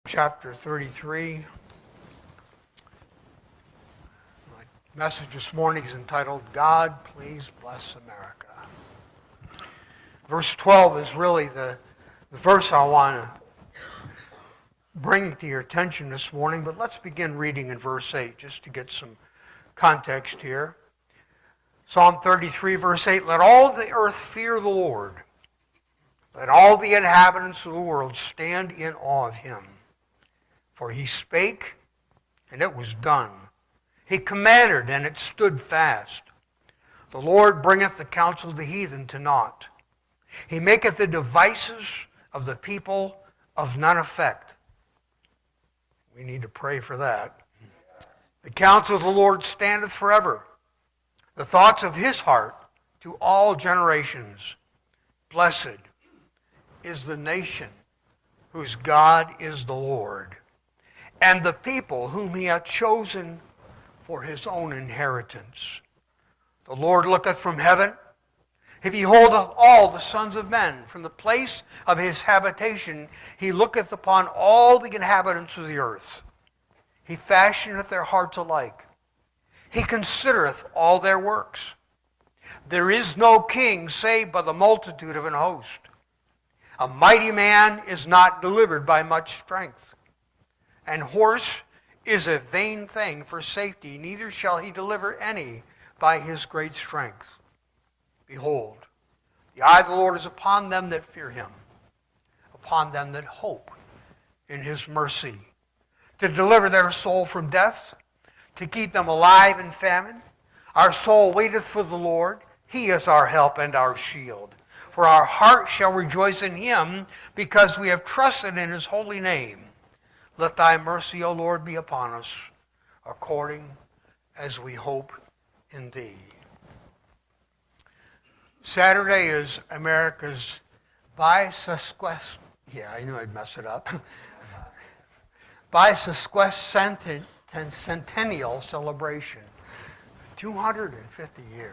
chapter 33. My message this morning is entitled, God, Please Bless America. Verse 12 is really the verse I want to bring to your attention this morning, but let's begin reading in verse 8 just to get some context here. Psalm 33, verse 8, let all the earth fear the Lord. Let all the inhabitants of the world stand in awe of him. For he spake, and it was done. He commanded, and it stood fast. The Lord bringeth the counsel of the heathen to naught. He maketh the devices of the people of none effect. We need to pray for that. The counsel of the Lord standeth forever. The thoughts of his heart to all generations. Blessed is the nation whose God is the Lord, and the people whom he hath chosen for his own inheritance. The Lord looketh from heaven, he beholdeth all the sons of men. From the place of his habitation he looketh upon all the inhabitants of the earth. He fashioneth their hearts alike. He considereth all their works. There is no king save by the multitude of an host. A mighty man is not delivered by much strength. And horse is a vain thing for safety, neither shall he deliver any by his great strength. Behold, the eye of the Lord is upon them that fear him, upon them that hope in his mercy, to deliver their soul from death, to keep them alive in famine. Our soul waiteth for the Lord. He is our help and our shield. For our heart shall rejoice in him, because we have trusted in his holy name. Let thy mercy, O Lord, be upon us, according as we hope in thee. Saturday is America's bicentennial celebration. 250 years.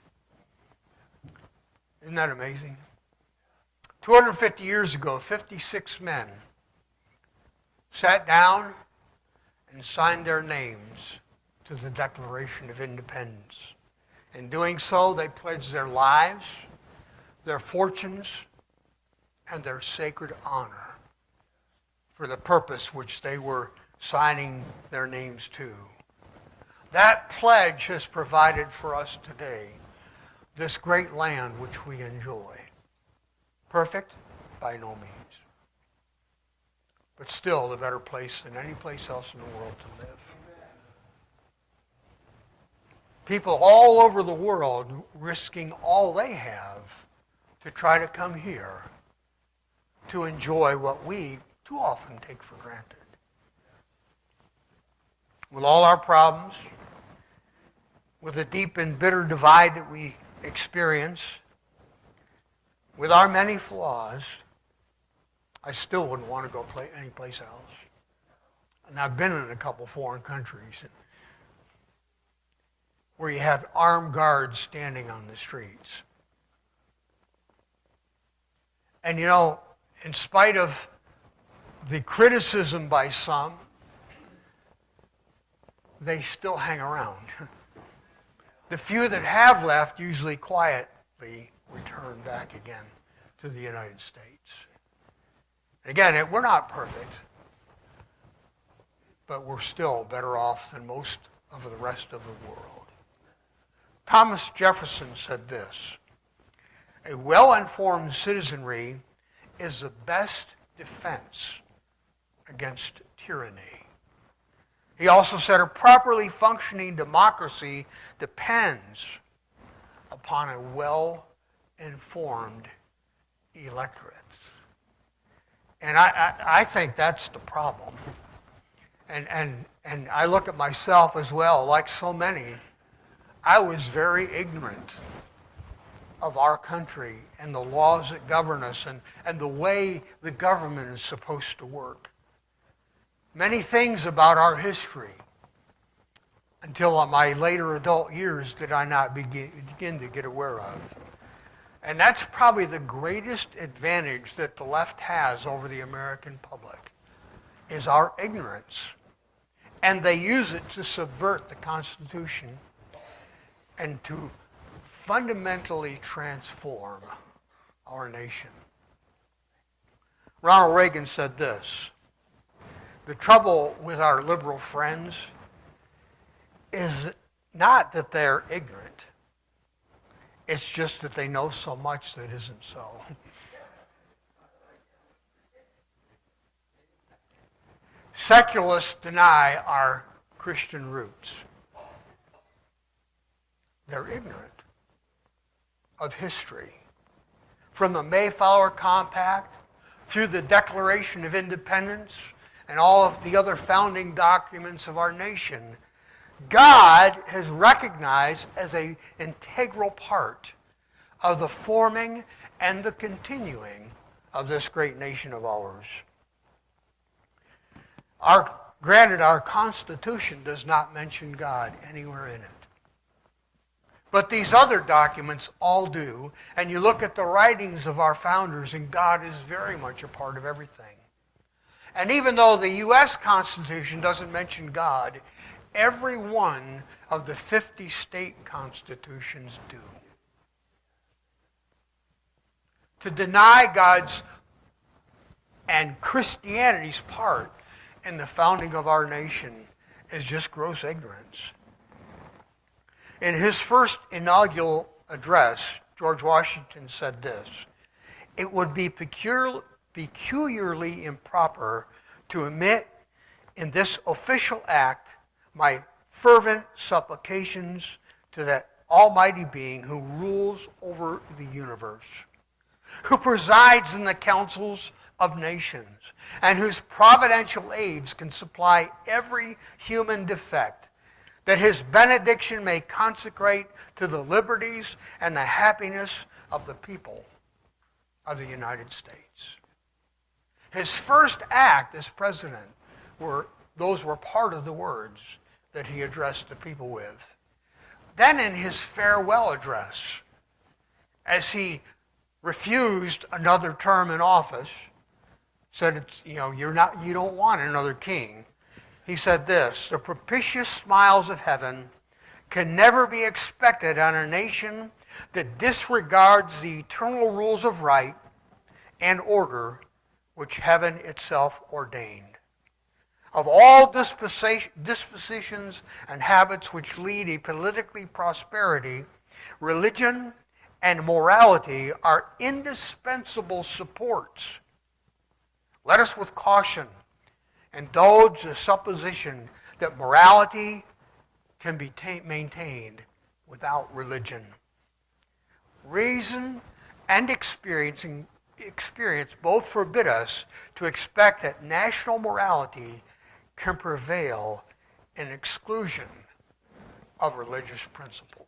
Isn't that amazing? 250 years ago, 56 men sat down and signed their names to the Declaration of Independence. In doing so, they pledged their lives, their fortunes, and their sacred honor for the purpose which they were signing their names to. That pledge has provided for us today this great land which we enjoy. Perfect? By no means. But still a better place than any place else in the world to live. People all over the world risking all they have to try to come here to enjoy what we too often take for granted. With all our problems, with the deep and bitter divide that we experience, with our many flaws, I still wouldn't want to go play anyplace else. And I've been in a couple foreign countries where you have armed guards standing on the streets. And you know, in spite of the criticism by some, they still hang around. The few that have left usually quietly return back again to the United States. Again, we're not perfect, but we're still better off than most of the rest of the world. Thomas Jefferson said this, a well-informed citizenry is the best defense against tyranny. He also said a properly functioning democracy depends upon a well-informed electorate. And I think that's the problem. And I look at myself as well, like so many. I was very ignorant of our country and the laws that govern us and the way the government is supposed to work. Many things about our history, until my later adult years, did I not begin to get aware of. And that's probably the greatest advantage that the left has over the American public, is our ignorance. And they use it to subvert the Constitution and to fundamentally transform our nation. Ronald Reagan said this: the trouble with our liberal friends is not that they're ignorant. It's just that they know so much that isn't so. Secularists deny our Christian roots. They're ignorant of history. From the Mayflower Compact through the Declaration of Independence and all of the other founding documents of our nation, God has recognized as an integral part of the forming and the continuing of this great nation of ours. Granted, our Constitution does not mention God anywhere in it. But these other documents all do, and you look at the writings of our founders, and God is very much a part of everything. And even though the U.S. Constitution doesn't mention God, every one of the 50 state constitutions do. To deny God's and Christianity's part in the founding of our nation is just gross ignorance. In his first inaugural address, George Washington said this: "It would be peculiarly improper to omit in this official act my fervent supplications to that Almighty Being who rules over the universe, who presides in the councils of nations, and whose providential aids can supply every human defect, that his benediction may consecrate to the liberties and the happiness of the people of the United States." His first act as president were part of the words that he addressed the people with. Then in his farewell address, as he refused another term in office, said, you don't want another king. He said this: "The propitious smiles of heaven can never be expected on a nation that disregards the eternal rules of right and order which heaven itself ordained. Of all dispositions and habits which lead a politically prosperity, religion and morality are indispensable supports. Let us with caution indulge the supposition that morality can be maintained without religion. Reason and experience both forbid us to expect that national morality can prevail in exclusion of religious principles."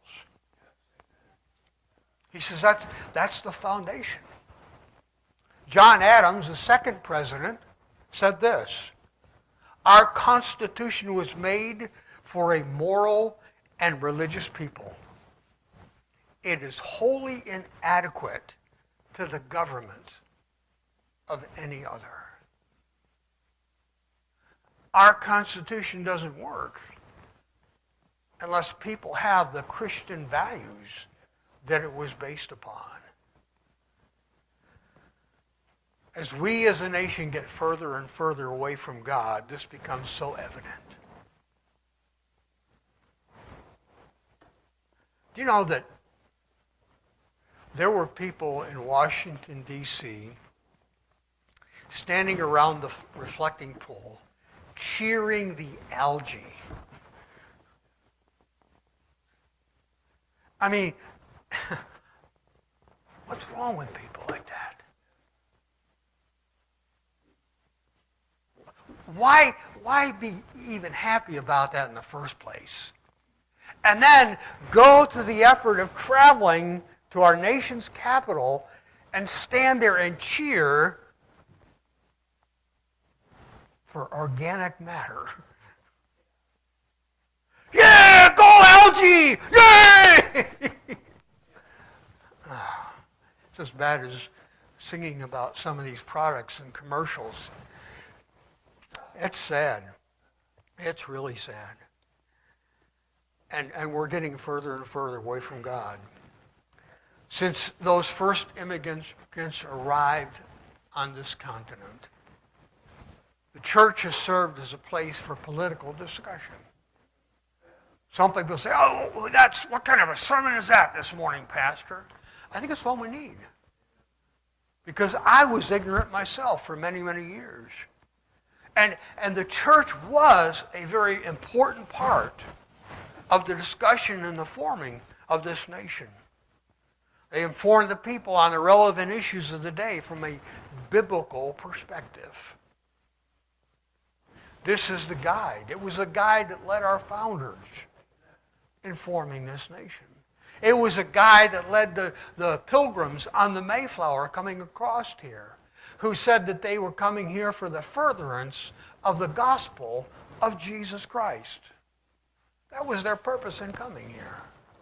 He says that's the foundation. John Adams, the second president, said this: "Our Constitution was made for a moral and religious people. It is wholly inadequate to the government of any other." Our Constitution doesn't work unless people have the Christian values that it was based upon. As we as a nation get further and further away from God, this becomes so evident. Do you know that there were people in Washington, D.C., standing around the reflecting pool, cheering the algae? I mean, what's wrong with people like that? Why be even happy about that in the first place? And then go to the effort of traveling to our nation's capital and stand there and cheer for organic matter. Yeah, go algae! Yay! It's as bad as singing about some of these products and commercials. It's sad. It's really sad. And we're getting further and further away from God. Since those first immigrants arrived on this continent, the church has served as a place for political discussion. Some people say, oh, what kind of a sermon is that this morning, Pastor? I think it's what we need. Because I was ignorant myself for many, many years. And the church was a very important part of the discussion and the forming of this nation. They informed the people on the relevant issues of the day from a biblical perspective. This is the guide. It was a guide that led our founders in forming this nation. It was a guide that led the pilgrims on the Mayflower coming across here, who said that they were coming here for the furtherance of the gospel of Jesus Christ. That was their purpose in coming here.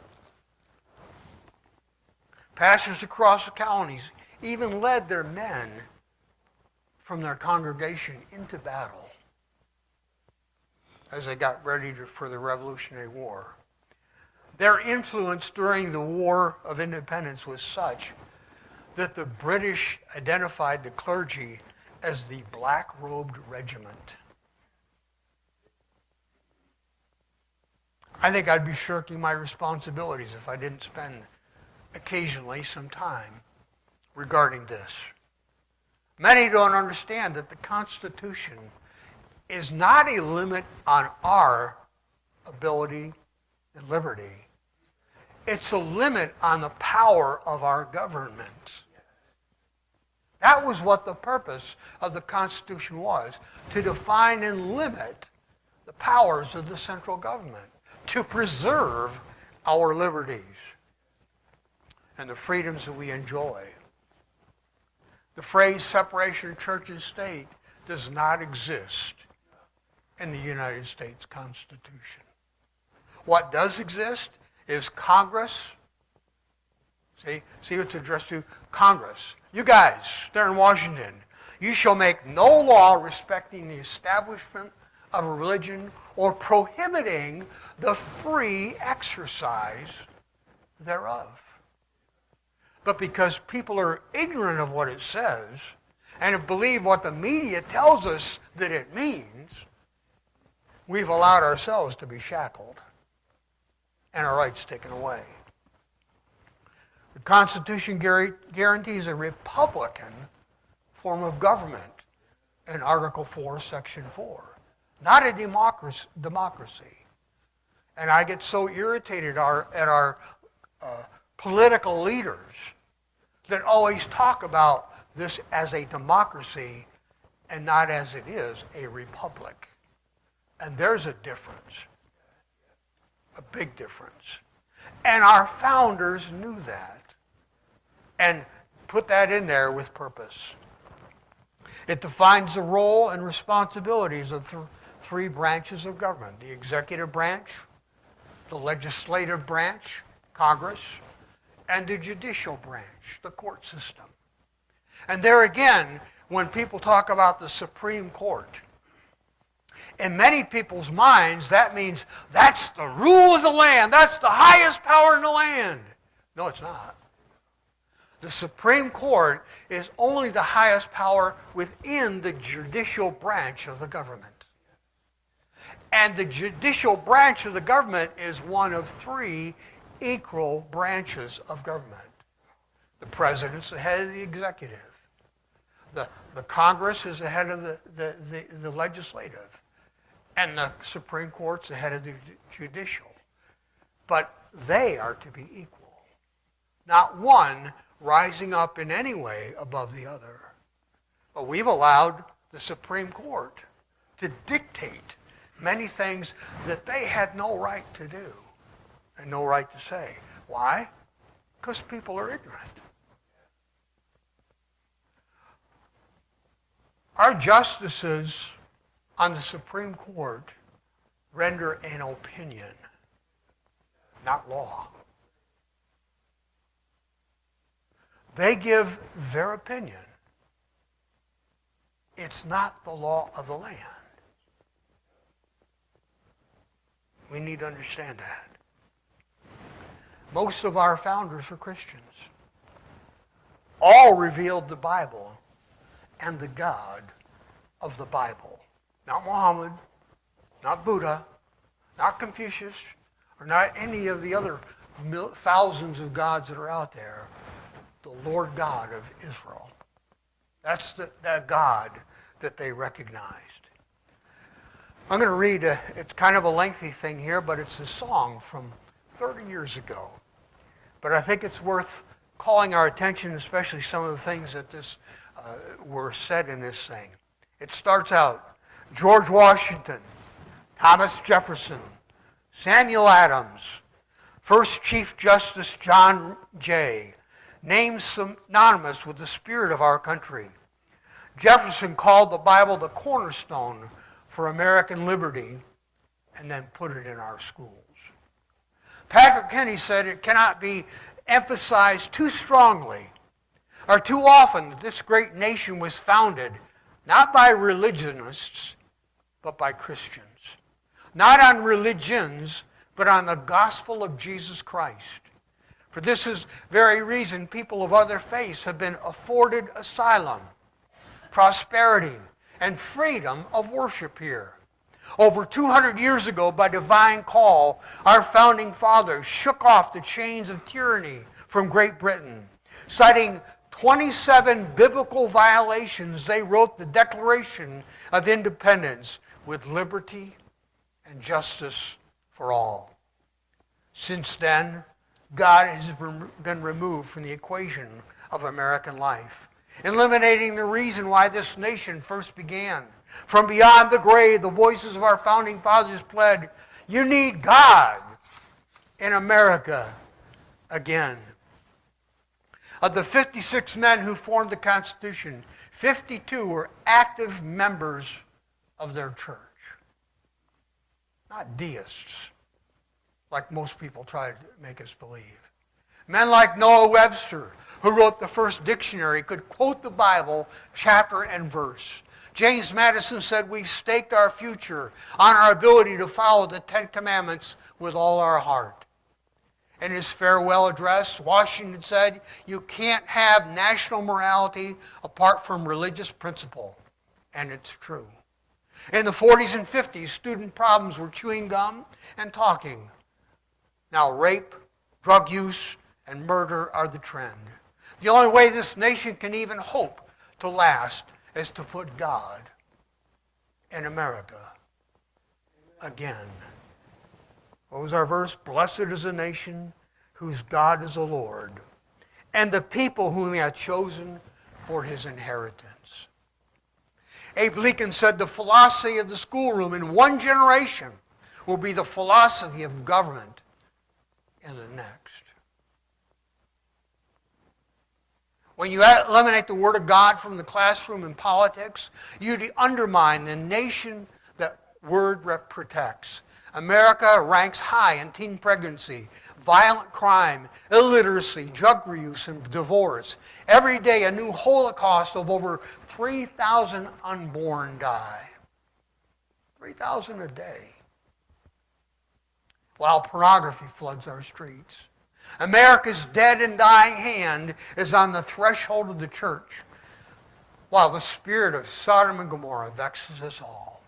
Pastors across the colonies even led their men from their congregation into battle as they got ready for the Revolutionary War. Their influence during the War of Independence was such that the British identified the clergy as the black-robed regiment. I think I'd be shirking my responsibilities if I didn't spend occasionally some time regarding this. Many don't understand that the Constitution is not a limit on our ability and liberty. It's a limit on the power of our government. That was what the purpose of the Constitution was, to define and limit the powers of the central government, to preserve our liberties and the freedoms that we enjoy. The phrase separation of church and state does not exist in the United States Constitution. What does exist is Congress. See what's addressed to Congress. You guys, there in Washington, you shall make no law respecting the establishment of a religion or prohibiting the free exercise thereof. But because people are ignorant of what it says and believe what the media tells us that it means, we've allowed ourselves to be shackled and our rights taken away. The Constitution guarantees a republican form of government in Article 4, Section 4, not a democracy. And I get so irritated at our political leaders that always talk about this as a democracy and not as it is, a republic. And there's a difference, a big difference. And our founders knew that and put that in there with purpose. It defines the role and responsibilities of three branches of government: the executive branch, the legislative branch, Congress, and the judicial branch, the court system. And there again, when people talk about the Supreme Court, in many people's minds, that means that's the rule of the land. That's the highest power in the land. No, it's not. The Supreme Court is only the highest power within the judicial branch of the government. And the judicial branch of the government is one of three equal branches of government. The president's the head of the executive. The Congress is the head of the legislative. And the Supreme Court's the head of the judicial. But they are to be equal. Not one rising up in any way above the other. But we've allowed the Supreme Court to dictate many things that they had no right to do and no right to say. Why? Because people are ignorant. Our justices on the Supreme Court render an opinion, not law. They give their opinion. It's not the law of the land. We need to understand that. Most of our founders were Christians. All revealed the Bible and the God of the Bible. Not Muhammad, not Buddha, not Confucius, or not any of the other thousands of gods that are out there. The Lord God of Israel. That's the God that they recognized. I'm going to read, it's kind of a lengthy thing here, but it's a song from 30 years ago. But I think it's worth calling our attention, especially some of the things that were said in this thing. It starts out, George Washington, Thomas Jefferson, Samuel Adams, First Chief Justice John Jay, names synonymous with the spirit of our country. Jefferson called the Bible the cornerstone for American liberty and then put it in our schools. Patrick Henry said it cannot be emphasized too strongly or too often that this great nation was founded not by religionists, but by Christians. Not on religions, but on the gospel of Jesus Christ. For this is very reason people of other faiths have been afforded asylum, prosperity, and freedom of worship here. Over 200 years ago, by divine call, our founding fathers shook off the chains of tyranny from Great Britain. Citing 27 biblical violations, they wrote the Declaration of Independence with liberty and justice for all. Since then, God has been removed from the equation of American life, eliminating the reason why this nation first began. From beyond the grave, the voices of our founding fathers pled, you need God in America again. Of the 56 men who formed the Constitution, 52 were active members of their church. Not deists, like most people try to make us believe. Men like Noah Webster, who wrote the first dictionary, could quote the Bible chapter and verse. James Madison said, we've staked our future on our ability to follow the Ten Commandments with all our heart. In his farewell address, Washington said, you can't have national morality apart from religious principle. And it's true. In the 40s and 50s, student problems were chewing gum and talking. Now rape, drug use, and murder are the trend. The only way this nation can even hope to last is to put God in America again. What was our verse? Blessed is the nation whose God is the Lord, and the people whom he hath chosen for his inheritance. Abe Lincoln said the philosophy of the schoolroom in one generation will be the philosophy of government in the next. When you eliminate the Word of God from the classroom in politics, you undermine the nation that Word protects. America ranks high in teen pregnancy, violent crime, illiteracy, drug use, and divorce. Every day a new Holocaust of over 3,000 unborn die. 3,000 a day. While pornography floods our streets. America's dead and dying hand is on the threshold of the church, while the spirit of Sodom and Gomorrah vexes us all.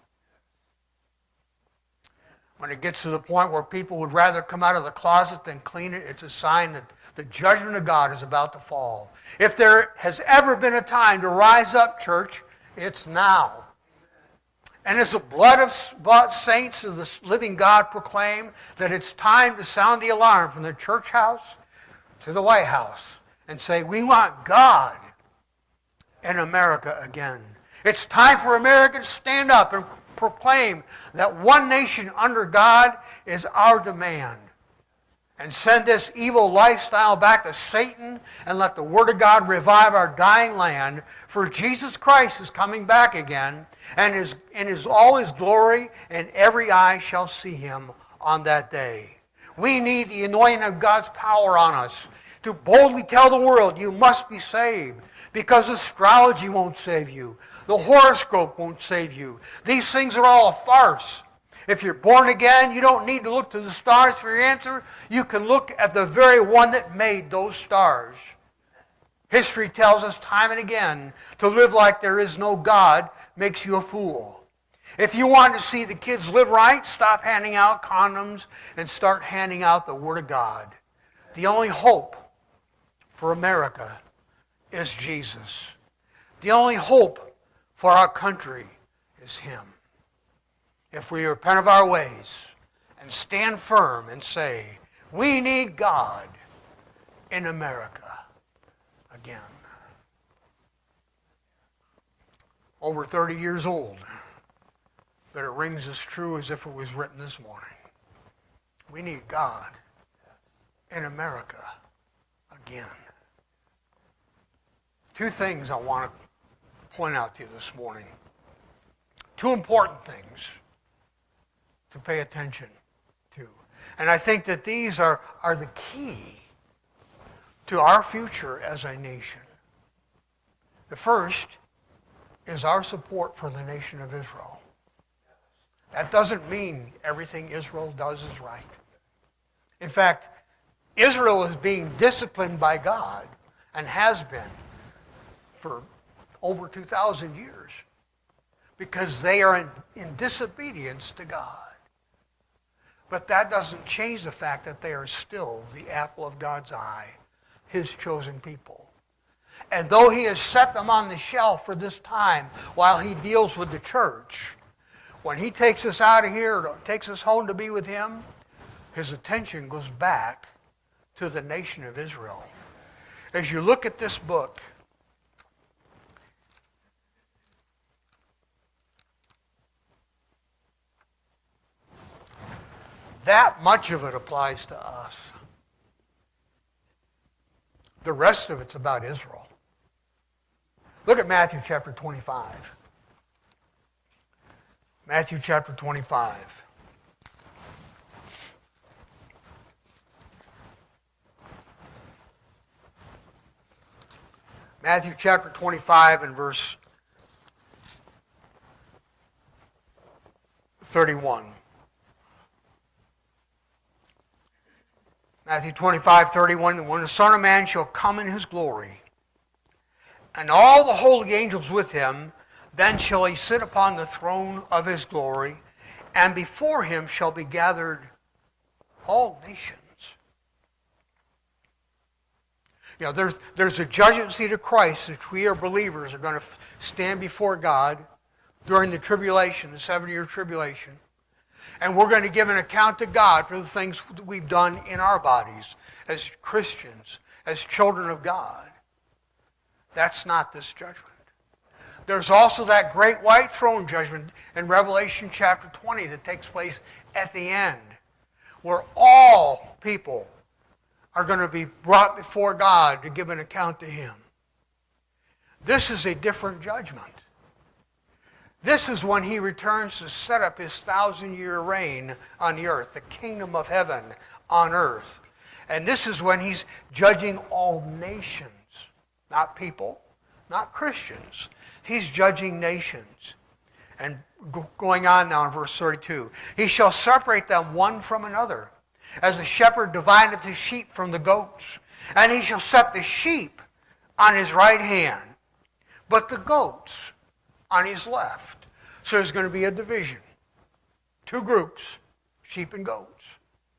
When it gets to the point where people would rather come out of the closet than clean it, it's a sign that the judgment of God is about to fall. If there has ever been a time to rise up, church, it's now. And as the blood of bought saints of the living God proclaim that it's time to sound the alarm from the church house to the White House and say, we want God in America again. It's time for America to stand up and proclaim that one nation under God is our demand. And send this evil lifestyle back to Satan and let the Word of God revive our dying land. For Jesus Christ is coming back again and is all his glory, and every eye shall see him on that day. We need the anointing of God's power on us to boldly tell the world you must be saved, because astrology won't save you. The horoscope won't save you. These things are all a farce. If you're born again, you don't need to look to the stars for your answer. You can look at the very one that made those stars. History tells us time and again, to live like there is no God makes you a fool. If you want to see the kids live right, stop handing out condoms and start handing out the Word of God. The only hope for America is Jesus. The only hope for our country is Him. If we repent of our ways and stand firm and say, we need God in America again. Over 30 years old, but it rings as true as if it was written this morning. We need God in America again. Two things I want to point out to you this morning. Two important things to pay attention to. And I think that these are the key to our future as a nation. The first is our support for the nation of Israel. That doesn't mean everything Israel does is right. In fact, Israel is being disciplined by God and has been for over 2,000 years because they are in disobedience to God. But that doesn't change the fact that they are still the apple of God's eye, His chosen people. And though He has set them on the shelf for this time while He deals with the church, when He takes us out of here, or takes us home to be with Him, His attention goes back to the nation of Israel. As you look at this book, that much of it applies to us. The rest of it's about Israel. Look at Matthew chapter 25. Matthew chapter 25. Matthew chapter 25 and verse 31. Matthew 25:31, when the Son of Man shall come in His glory, and all the holy angels with Him, then shall He sit upon the throne of His glory, and before Him shall be gathered all nations. You know, there's a judgment seat of Christ if we are believers are going to stand before God during the tribulation, the 7-year tribulation. And we're going to give an account to God for the things that we've done in our bodies as Christians, as children of God. That's not this judgment. There's also that great white throne judgment in Revelation chapter 20 that takes place at the end, where all people are going to be brought before God to give an account to Him. This is a different judgment. This is when He returns to set up His 1,000-year reign on the earth, the kingdom of heaven on earth. And this is when He's judging all nations, not people, not Christians. He's judging nations. And going on now in verse 32, He shall separate them one from another, as a shepherd divideth his sheep from the goats. And He shall set the sheep on His right hand, but the goats on His left. So there's going to be a division. Two groups, sheep and goats.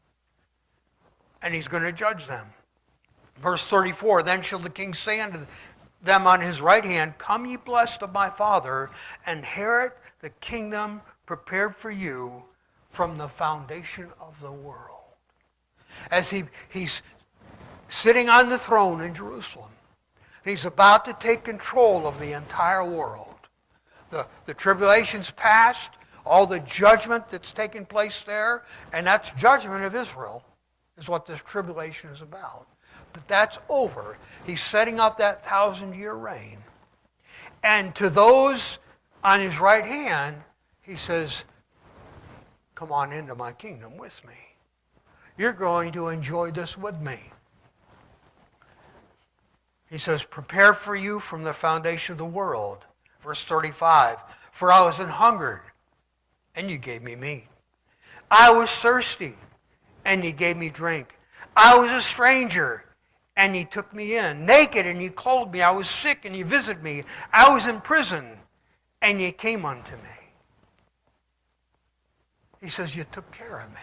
And He's going to judge them. Verse 34, then shall the King say unto them on His right hand, come ye blessed of my Father, and inherit the kingdom prepared for you from the foundation of the world. As He's sitting on the throne in Jerusalem, He's about to take control of the entire world. The tribulation's past, all the judgment that's taking place there, and that's judgment of Israel, is what this tribulation is about. But that's over. He's setting up that 1,000-year reign. And to those on His right hand, He says, come on into my kingdom with me. You're going to enjoy this with me. He says, prepare for you from the foundation of the world. Verse 35, for I was an hungered, and you gave me meat. I was thirsty, and ye gave me drink. I was a stranger, and ye took me in. Naked, and ye clothed me. I was sick, and ye visited me. I was in prison, and ye came unto me. He says, you took care of me.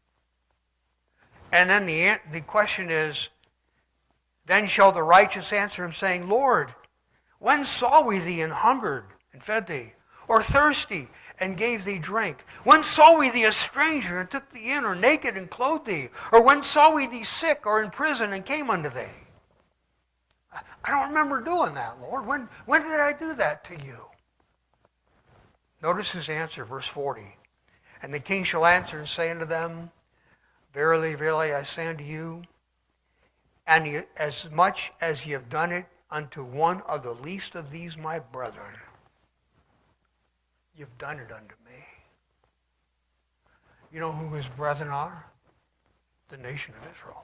And then the question is, then shall the righteous answer him, saying, Lord, when saw we thee and hungered and fed thee, or thirsty and gave thee drink? When saw we thee a stranger and took thee in, or naked and clothed thee? Or when saw we thee sick or in prison and came unto thee? I don't remember doing that, Lord. When did I do that to you? Notice his answer, verse 40. And the king shall answer and say unto them, Verily, verily, I say unto you, and as much as ye have done it unto one of the least of these my brethren, you've done it unto me. You know who his brethren are? The nation of Israel.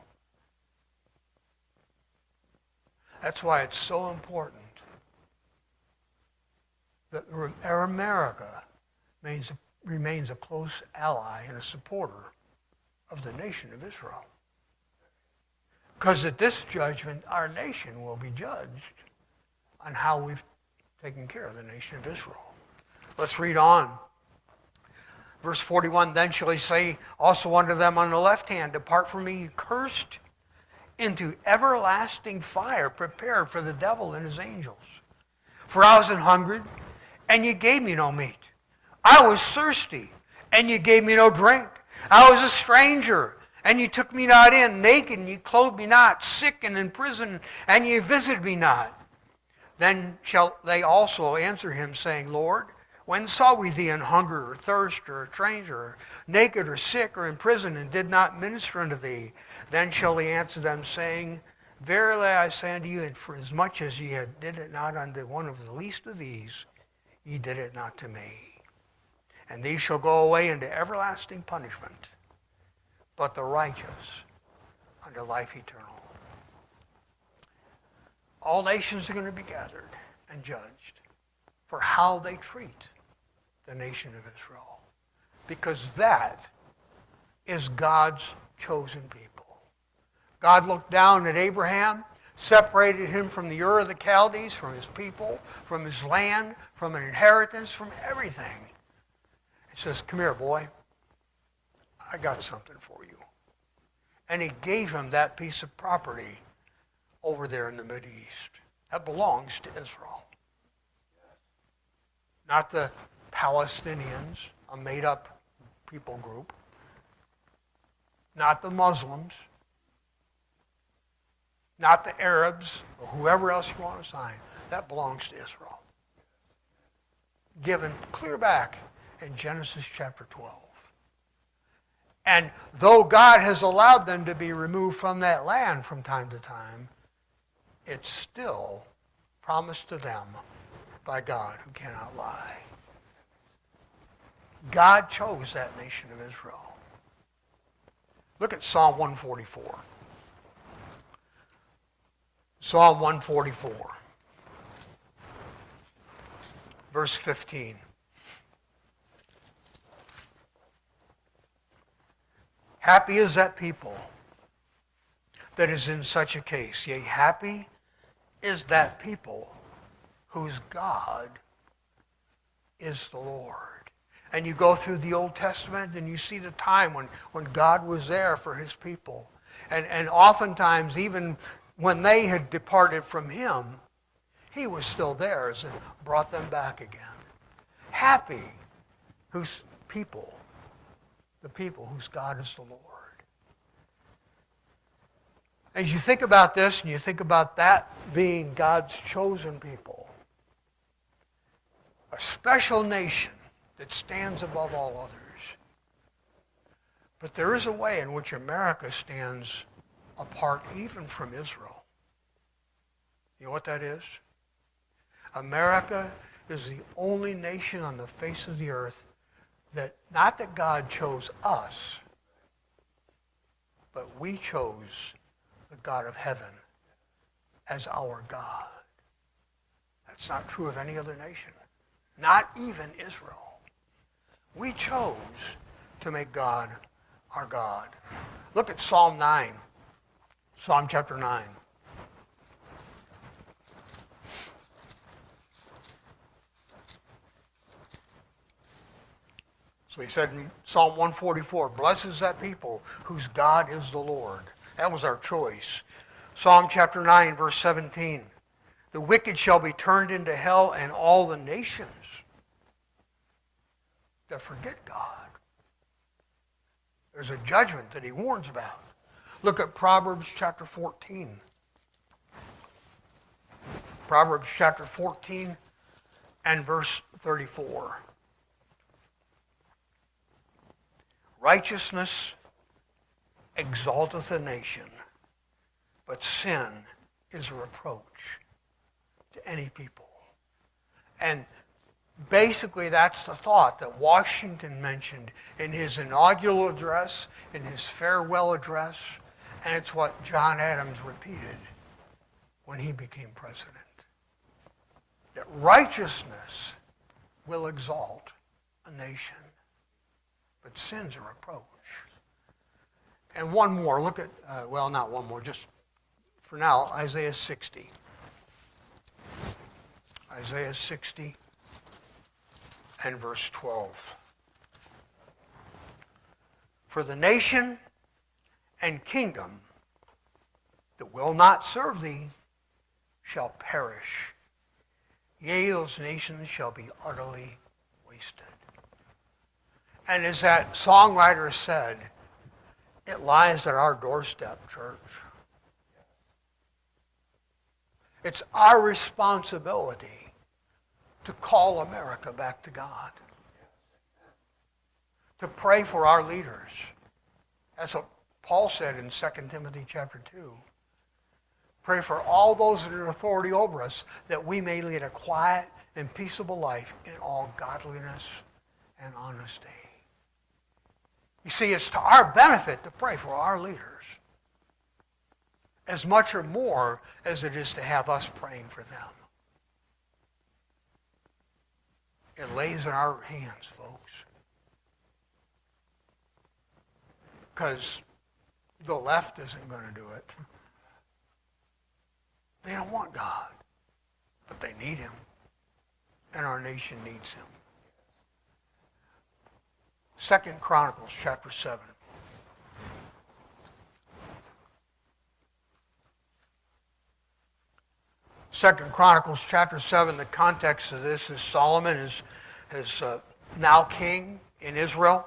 That's why it's so important that America remains a close ally and a supporter of the nation of Israel. Because at this judgment, our nation will be judged on how we've taken care of the nation of Israel. Let's read on. Verse 41, Then shall he say also unto them on the left hand, Depart from me, ye cursed, into everlasting fire, prepared for the devil and his angels. For I was an hungered, and ye gave me no meat. I was thirsty, and ye gave me no drink. I was a stranger, and ye took me not in. Naked, and ye clothed me not. Sick and in prison, and ye visited me not. Then shall they also answer him, saying, Lord, when saw we thee in hunger, or thirst, or a stranger, or naked, or sick, or in prison, and did not minister unto thee? Then shall he answer them, saying, Verily I say unto you, and for as much as ye did it not unto one of the least of these, ye did it not to me. And these shall go away into everlasting punishment, but the righteous unto life eternal. All nations are going to be gathered and judged for how they treat the nation of Israel, because that is God's chosen people. God looked down at Abraham, separated him from the Ur of the Chaldees, from his people, from his land, from an inheritance, from everything. He says, come here, boy. I got something for you. And he gave him that piece of property over there in the Mideast. That belongs to Israel. Not the Palestinians, a made-up people group. Not the Muslims. Not the Arabs, or whoever else you want to sign. That belongs to Israel. Given clear back in Genesis chapter 12. And though God has allowed them to be removed from that land from time to time, it's still promised to them by God who cannot lie. God chose that nation of Israel. Look at Psalm 144. Psalm 144, verse 15. Happy is that people that is in such a case. Yea, happy is that people whose God is the Lord. And you go through the Old Testament and you see the time when God was there for his people. And oftentimes, even when they had departed from him, he was still theirs and brought them back again. Happy whose people, the people whose God is the Lord. As you think about this and you think about that being God's chosen people, a special nation that stands above all others. But there is a way in which America stands apart even from Israel. You know what that is? America is the only nation on the face of the earth that, not that God chose us, but we chose the God of heaven as our God. That's not true of any other nation, not even Israel. We chose to make God our God. Look at Psalm 9. Psalm chapter 9. So he said in Psalm 144, blessed is that people whose God is the Lord. That was our choice. Psalm chapter 9, verse 17. The wicked shall be turned into hell, and all the nations that forget God. There's a judgment that he warns about. Look at Proverbs chapter 14. Proverbs chapter 14 and verse 34. Righteousness exalteth a nation, but sin is a reproach to any people. And basically that's the thought that Washington mentioned in his inaugural address, in his farewell address, and it's what John Adams repeated when he became president. That righteousness will exalt a nation, but sin's a reproach. And one more, look at, well, not one more, just for now, Isaiah 60. Isaiah 60 and verse 12. For the nation and kingdom that will not serve thee shall perish. Yea, those nations shall be utterly wasted. And as that songwriter said, it lies at our doorstep, church. It's our responsibility to call America back to God. To pray for our leaders. That's what Paul said in 2 Timothy chapter 2. Pray for all those that are in authority over us, that we may lead a quiet and peaceable life in all godliness and honesty. You see, it's to our benefit to pray for our leaders, as much or more as it is to have us praying for them. It lays in our hands, folks. Because the left isn't going to do it. They don't want God, but they need him. And our nation needs him. 2 Chronicles chapter 7. 2 Chronicles chapter 7, the context of this is Solomon is now king in Israel.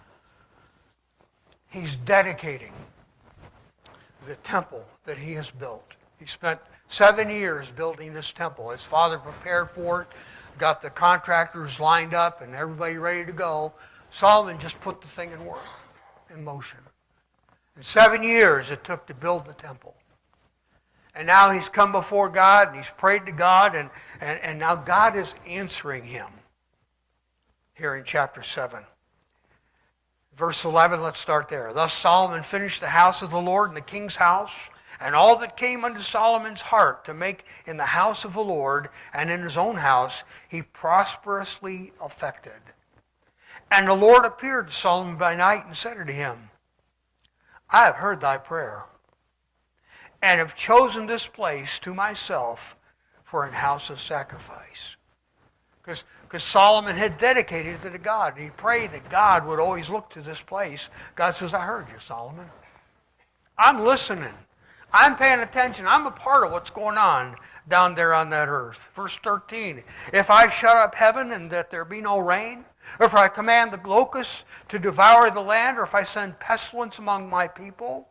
He's dedicating the temple that he has built. He spent 7 years building this temple. His father prepared for it, got the contractors lined up and everybody ready to go. Solomon just put the thing in work, in motion. In 7 years it took to build the temple. And now he's come before God and he's prayed to God and now God is answering him here in chapter 7. Verse 11, let's start there. Thus Solomon finished the house of the Lord and the king's house, and all that came unto Solomon's heart to make in the house of the Lord and in his own house, he prosperously effected. And the Lord appeared to Solomon by night and said unto him, I have heard thy prayer, and have chosen this place to myself for an house of sacrifice. Because Solomon had dedicated it to God. He prayed that God would always look to this place. God says, I heard you, Solomon. I'm listening. I'm paying attention. I'm a part of what's going on down there on that earth. Verse 13, if I shut up heaven and that there be no rain, or if I command the locusts to devour the land, or if I send pestilence among my people,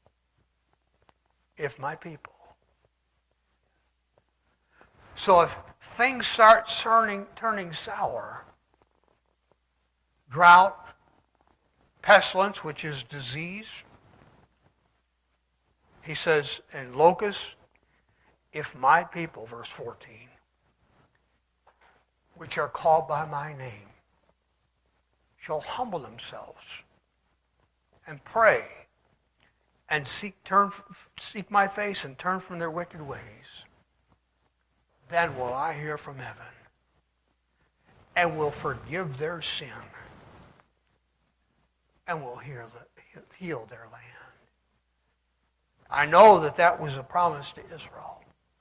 if my people. So if things start turning sour, drought, pestilence, which is disease, he says, and locusts, if my people, verse 14, which are called by my name, shall humble themselves and pray and seek my face and turn from their wicked ways, then will I hear from heaven and will forgive their sin and will heal their land. I know that that was a promise to Israel.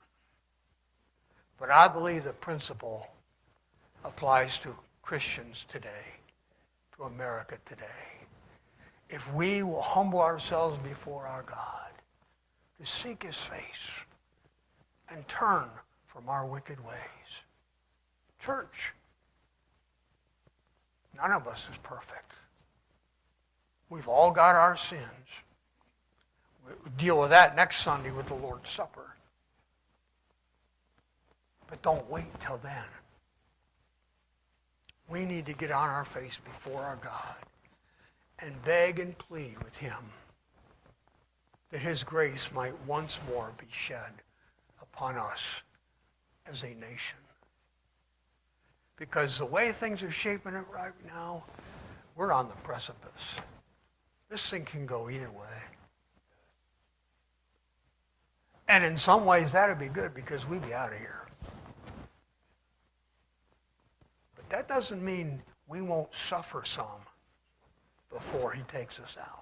But I believe the principle applies to Christians today, to America today. If we will humble ourselves before our God, to seek His face, and turn from our wicked ways. Church, none of us is perfect. We've all got our sins. We'll deal with that next Sunday with the Lord's Supper. But don't wait till then. We need to get on our face before our God and beg and plead with Him that His grace might once more be shed upon us as a nation. Because the way things are shaping it right now, we're on the precipice. This thing can go either way. And in some ways that'd be good because we'd be out of here. But that doesn't mean we won't suffer some before He takes us out.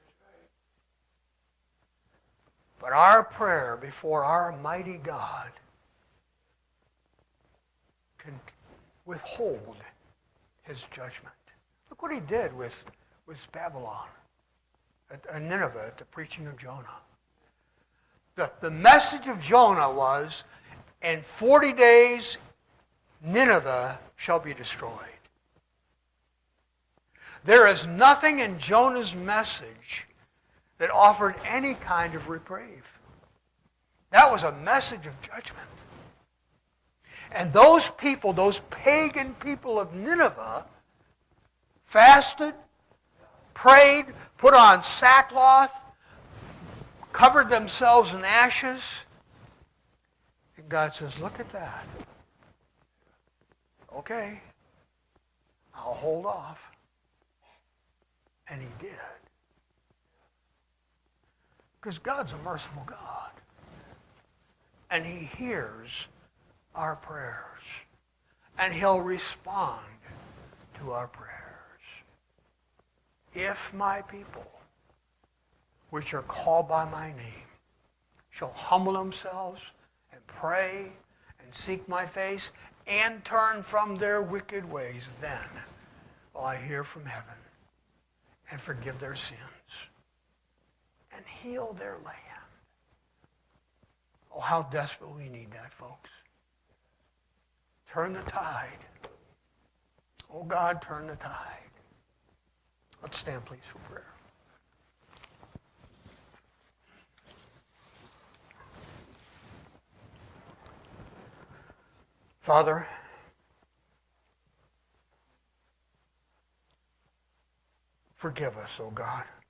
But our prayer before our mighty God can withhold His judgment. Look what He did with Babylon, at Nineveh, at the preaching of Jonah. The message of Jonah was, in 40 days, Nineveh shall be destroyed. There is nothing in Jonah's message that offered any kind of reprieve. That was a message of judgment. And those people, those pagan people of Nineveh, fasted, prayed, put on sackcloth, covered themselves in ashes. And God says, look at that. Okay, I'll hold off. And He did. Because God's a merciful God. And He hears our prayers. And He'll respond to our prayers. If my people, which are called by my name, shall humble themselves and pray and seek my face and turn from their wicked ways, then will I hear from heaven and forgive their sins and heal their land. Oh, how desperately we need that, folks. Turn the tide. Oh, God, turn the tide. Let's stand, please, for prayer. Father, forgive us, oh God.